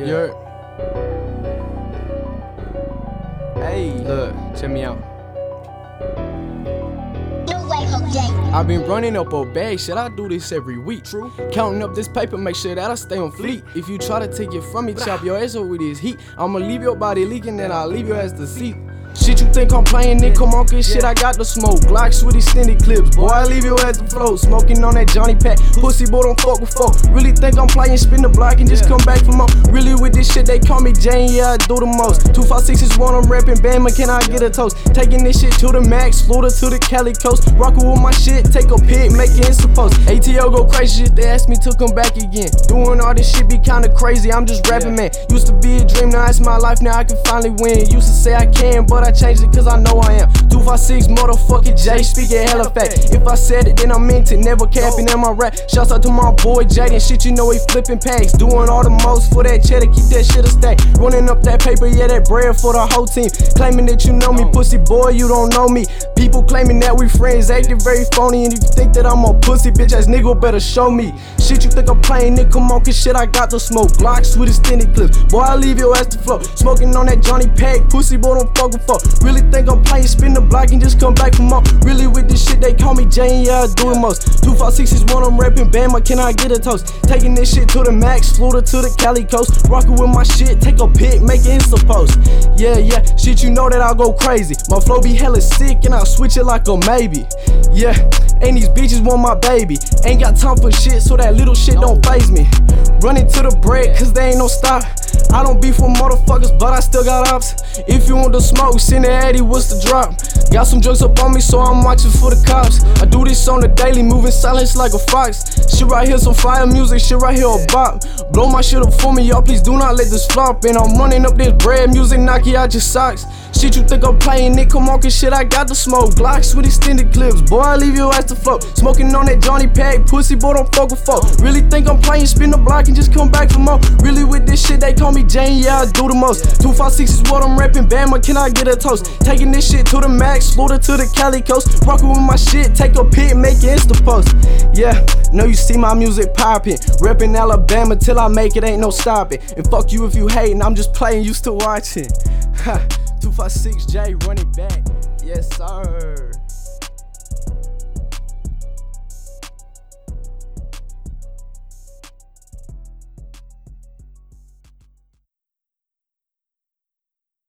Yeah. Hey, look, check me out. I've been running up a bag, shit, I do this every week. True. Counting up this paper, make sure that I stay on fleet. If you try to take it from me, chop your ass up with this heat. I'ma leave your body leaking, then I'll leave your ass to sleep. Shit, you think I'm playing, then come on, cause shit, I got the smoke. Glocks with extended clips, boy, I leave your ass to float. Smoking on that Johnny Pack, pussy boy, don't fuck with folk. Really think I'm playing, spin the block and just come back for more. Really with this shit, they call me Jane, yeah, I do the most. 256 is one, I'm reppin', Bama, can I get a toast? Taking this shit to the max, Florida to the Cali coast. Rockin' with my shit, take a pic, make it supposed. ATO go crazy, shit, they ask me to come back again. Doing all this shit be kinda crazy, I'm just rapping, man. Used to be a dream, now it's my life, now I can finally win. Used to say I can, but I changed it cause I know I am. 256 motherfucking J, speaking hella fact. If I said it, then I meant it, never capping in my rap. Shouts out to my boy Jaden, shit, you know he flipping packs. Doing all the most for that cheddar, keep that shit a stack. Running up that paper, yeah, that bread for the whole team. Claiming that you know me, pussy boy, you don't know me. People claiming that we friends, acting very phony. And if you think that I'm a pussy, bitch ass nigga, better show me. Shit, you think I'm playing, nigga, come on, cause shit, I got the smoke. Glocks with extended clips, boy, I leave your ass to float. Smoking on that Johnny Pack, pussy boy, don't fuck with fuck. Really think I'm playing, spin the block and just come back for more. Really with this shit, they call me Jane, yeah, I do it most. 256 is one, I'm reppin', Bama, can I get a toast? Taking this shit to the max, Florida to the Cali coast. Rockin' with my shit, take a pic, make it supposed. Yeah, shit, you know that I'll go crazy. My flow be hella sick and I'll switch it like a maybe. Yeah, and these bitches want my baby. Ain't got time for shit, so that little shit don't faze me. Running to the bread, cause they ain't no stop. I don't beef with motherfuckers, but I still got ops. If you want the smoke, send the Addy, what's the drop? Got some drugs up on me, so I'm watching for the cops. I do this on the daily, moving silence like a fox. Shit right here, some fire music, shit right here, a bop. Blow my shit up for me, y'all, please do not let this flop. And I'm running up this bread music, knock you out your socks. Shit, you think I'm playing it, come on, cause shit, I got the smoke. Glocks with extended clips, boy, I leave your ass to float. Smoking on that Johnny Pack, pussy boy, don't fuck with folk. Really think I'm playing, spin the block and just come back for more. Really with this shit, they call me Jane, yeah, I do the most. 256 is what I'm reppin', Bama, can I get a toast? Taking this shit to the max, Florida to the Cali coast. Rockin' with my shit, take a pic, make it Insta post. Yeah, know you see my music poppin'. Reppin' Alabama till I make it, ain't no stopping. And fuck you if you hatin', I'm just playing, you still watching. Ha, 256J running back, yes sir.